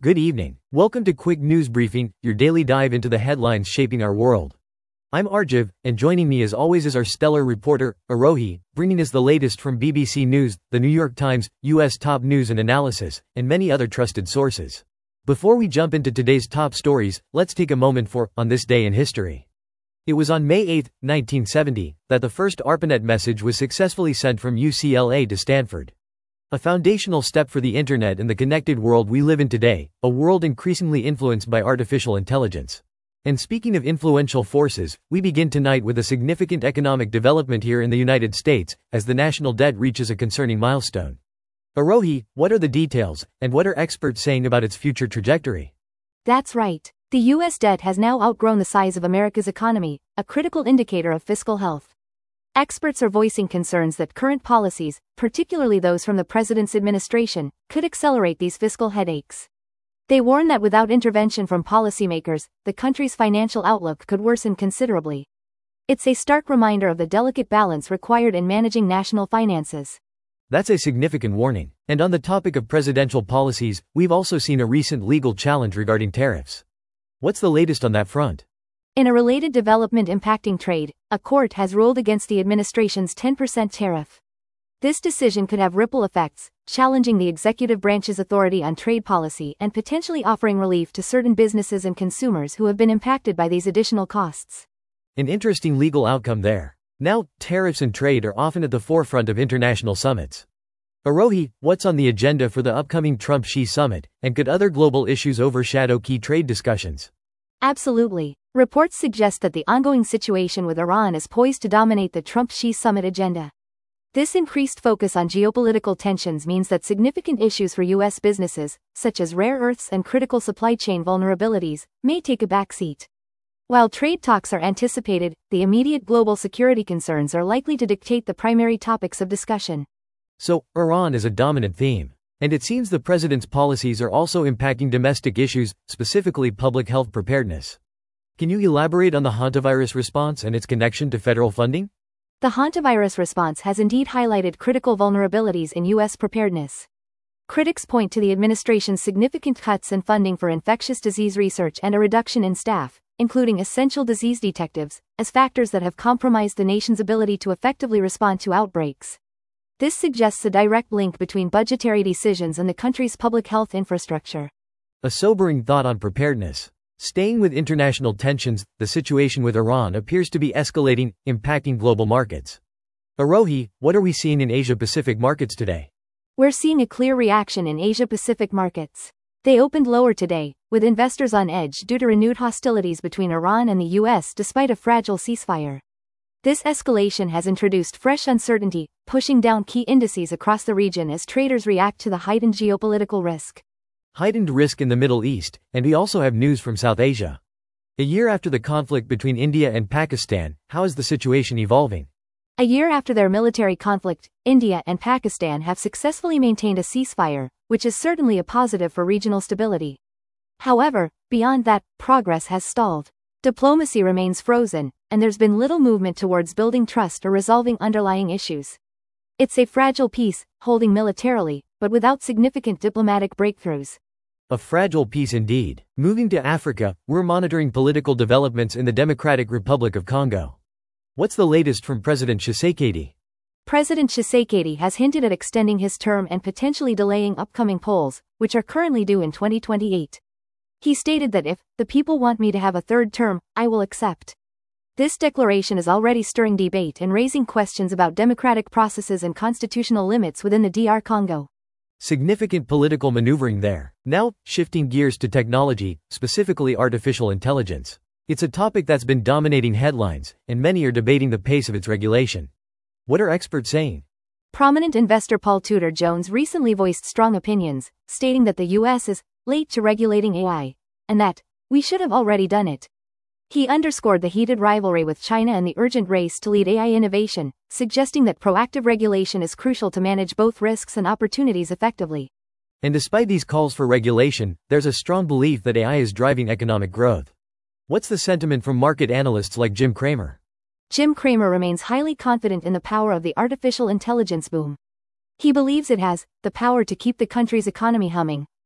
Good evening. Welcome to Quick News Briefing, your daily dive into the headlines shaping our world. I'm Arjiv, and joining me as always is our stellar reporter, Arohi, bringing us the latest from BBC News, the New York Times, US top news and analysis, and many other trusted sources. Before we jump into today's top stories, let's take a moment for On This Day in History. It was on May 8, 1970, that the first ARPANET message was successfully sent from UCLA to Stanford. A foundational step for the internet and the connected world we live in today, a world increasingly influenced by artificial intelligence. And speaking of influential forces, we begin tonight with a significant economic development here in the United States, as the national debt reaches a concerning milestone. Arohi, what are the details, and what are experts saying about its future trajectory? That's right. The U.S. debt has now outgrown the size of America's economy, a critical indicator of fiscal health. Experts are voicing concerns that current policies, particularly those from the president's administration, could accelerate these fiscal headaches. They warn that without intervention from policymakers, the country's financial outlook could worsen considerably. It's a stark reminder of the delicate balance required in managing national finances. That's a significant warning. And on the topic of presidential policies, we've also seen a recent legal challenge regarding tariffs. What's the latest on that front? In a related development impacting trade, a court has ruled against the administration's 10% tariff. This decision could have ripple effects, challenging the executive branch's authority on trade policy and potentially offering relief to certain businesses and consumers who have been impacted by these additional costs. An interesting legal outcome there. Now, tariffs and trade are often at the forefront of international summits. Arohi, what's on the agenda for the upcoming Trump-Xi summit, and could other global issues overshadow key trade discussions? Absolutely. Reports suggest that the ongoing situation with Iran is poised to dominate the Trump-Xi summit agenda. This increased focus on geopolitical tensions means that significant issues for U.S. businesses, such as rare earths and critical supply chain vulnerabilities, may take a backseat. While trade talks are anticipated, the immediate global security concerns are likely to dictate the primary topics of discussion. So, Iran is a dominant theme. And it seems the president's policies are also impacting domestic issues, specifically public health preparedness. Can you elaborate on the hantavirus response and its connection to federal funding? The hantavirus response has indeed highlighted critical vulnerabilities in U.S. preparedness. Critics point to the administration's significant cuts in funding for infectious disease research and a reduction in staff, including essential disease detectives, as factors that have compromised the nation's ability to effectively respond to outbreaks. This suggests a direct link between budgetary decisions and the country's public health infrastructure. A sobering thought on preparedness. Staying with international tensions, the situation with Iran appears to be escalating, impacting global markets. Arohi, what are we seeing in Asia-Pacific markets today? We're seeing a clear reaction in Asia-Pacific markets. They opened lower today, with investors on edge due to renewed hostilities between Iran and the U.S. despite a fragile ceasefire. This escalation has introduced fresh uncertainty, pushing down key indices across the region as traders react to the heightened geopolitical risk. Heightened risk in the Middle East, and we also have news from South Asia. A year after the conflict between India and Pakistan, how is the situation evolving? A year after their military conflict, India and Pakistan have successfully maintained a ceasefire, which is certainly a positive for regional stability. However, beyond that, progress has stalled. Diplomacy remains frozen, and there's been little movement towards building trust or resolving underlying issues. It's a fragile peace, holding militarily, but without significant diplomatic breakthroughs. A fragile peace indeed. Moving to Africa, we're monitoring political developments in the Democratic Republic of Congo. What's the latest from President Tshisekedi? President Tshisekedi has hinted at extending his term and potentially delaying upcoming polls, which are currently due in 2028. He stated that if the people want me to have a third term, I will accept. This declaration is already stirring debate and raising questions about democratic processes and constitutional limits within the DR Congo. Significant political maneuvering there. Now, shifting gears to technology, specifically artificial intelligence. It's a topic that's been dominating headlines, and many are debating the pace of its regulation. What are experts saying? Prominent investor Paul Tudor Jones recently voiced strong opinions, stating that the U.S. is late to regulating AI, and that we should have already done it. He underscored the heated rivalry with China and the urgent race to lead AI innovation, suggesting that proactive regulation is crucial to manage both risks and opportunities effectively. And despite these calls for regulation, there's a strong belief that AI is driving economic growth. What's the sentiment from market analysts like Jim Cramer? Jim Cramer remains highly confident in the power of the artificial intelligence boom. He believes it has the power to keep the country's economy humming,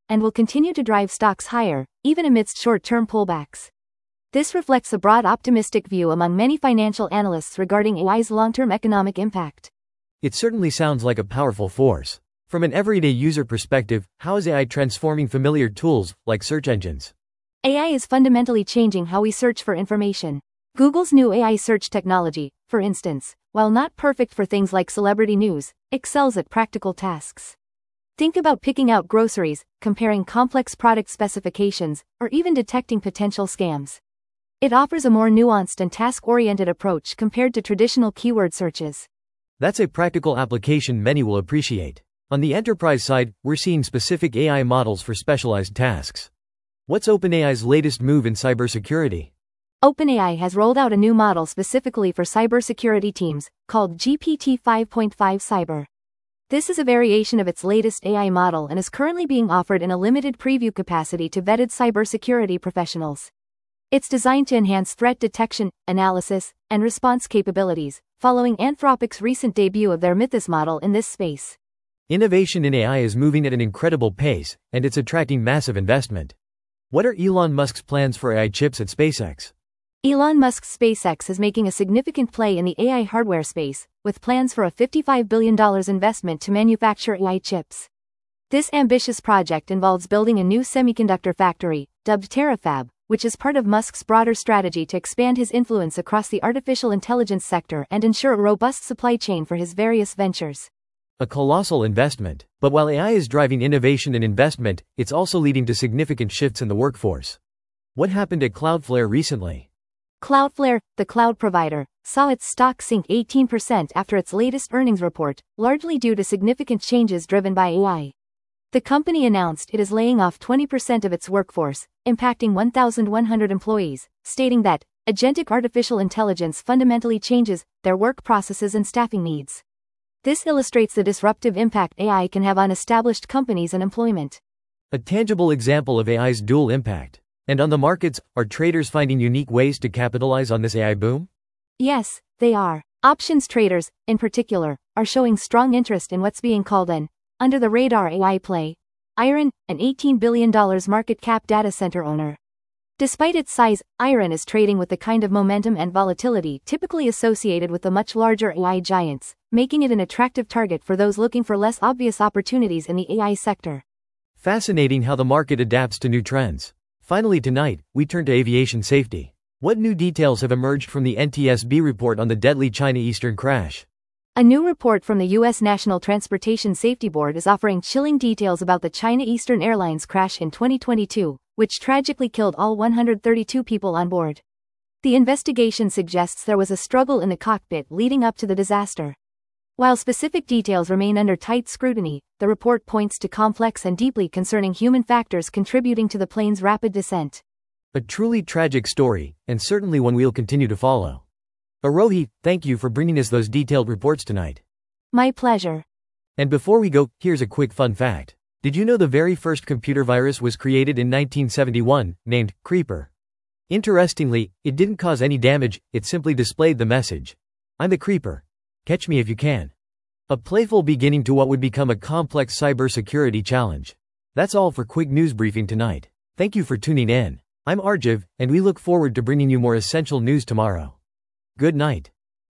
and will continue to drive stocks higher, even amidst short-term pullbacks. This reflects a broad optimistic view among many financial analysts regarding AI's long-term economic impact. It certainly sounds like a powerful force. From an everyday user perspective, how is AI transforming familiar tools, like search engines? AI is fundamentally changing how we search for information. Google's new AI search technology, for instance, while not perfect for things like celebrity news, excels at practical tasks. Think about picking out groceries, comparing complex product specifications, or even detecting potential scams. It offers a more nuanced and task-oriented approach compared to traditional keyword searches. That's a practical application many will appreciate. On the enterprise side, we're seeing specific AI models for specialized tasks. What's OpenAI's latest move in cybersecurity? OpenAI has rolled out a new model specifically for cybersecurity teams, called GPT-5.5 Cyber. This is a variation of its latest AI model and is currently being offered in a limited preview capacity to vetted cybersecurity professionals. It's designed to enhance threat detection, analysis, and response capabilities, following Anthropic's recent debut of their Mythos model in this space. Innovation in AI is moving at an incredible pace, and it's attracting massive investment. What are Elon Musk's plans for AI chips at SpaceX? Elon Musk's SpaceX is making a significant play in the AI hardware space, with plans for a $55 billion investment to manufacture AI chips. This ambitious project involves building a new semiconductor factory, dubbed Terafab, which is part of Musk's broader strategy to expand his influence across the artificial intelligence sector and ensure a robust supply chain for his various ventures. A colossal investment. But while AI is driving innovation and investment, it's also leading to significant shifts in the workforce. What happened at Cloudflare recently? Cloudflare, the cloud provider, saw its stock sink 18% after its latest earnings report, largely due to significant changes driven by AI. The company announced it is laying off 20% of its workforce, impacting 1,100 employees, stating that agentic artificial intelligence fundamentally changes their work processes and staffing needs. This illustrates the disruptive impact AI can have on established companies and employment. A tangible example of AI's dual impact. And on the markets, are traders finding unique ways to capitalize on this AI boom? Yes, they are. Options traders, in particular, are showing strong interest in what's being called an under-the-radar AI play. Iron, an $18 billion market cap data center owner. Despite its size, Iron is trading with the kind of momentum and volatility typically associated with the much larger AI giants, making it an attractive target for those looking for less obvious opportunities in the AI sector. Fascinating how the market adapts to new trends. Finally tonight, we turn to aviation safety. What new details have emerged from the NTSB report on the deadly China Eastern crash? A new report from the U.S. National Transportation Safety Board is offering chilling details about the China Eastern Airlines crash in 2022, which tragically killed all 132 people on board. The investigation suggests there was a struggle in the cockpit leading up to the disaster. While specific details remain under tight scrutiny, the report points to complex and deeply concerning human factors contributing to the plane's rapid descent. A truly tragic story, and certainly one we'll continue to follow. Arohi, thank you for bringing us those detailed reports tonight. My pleasure. And before we go, here's a quick fun fact. Did you know the very first computer virus was created in 1971, named Creeper? Interestingly, it didn't cause any damage, it simply displayed the message, "I'm the Creeper. Catch me if you can." A playful beginning to what would become a complex cybersecurity challenge. That's all for Quick News Briefing tonight. Thank you for tuning in. I'm Arjiv, and we look forward to bringing you more essential news tomorrow. Good night.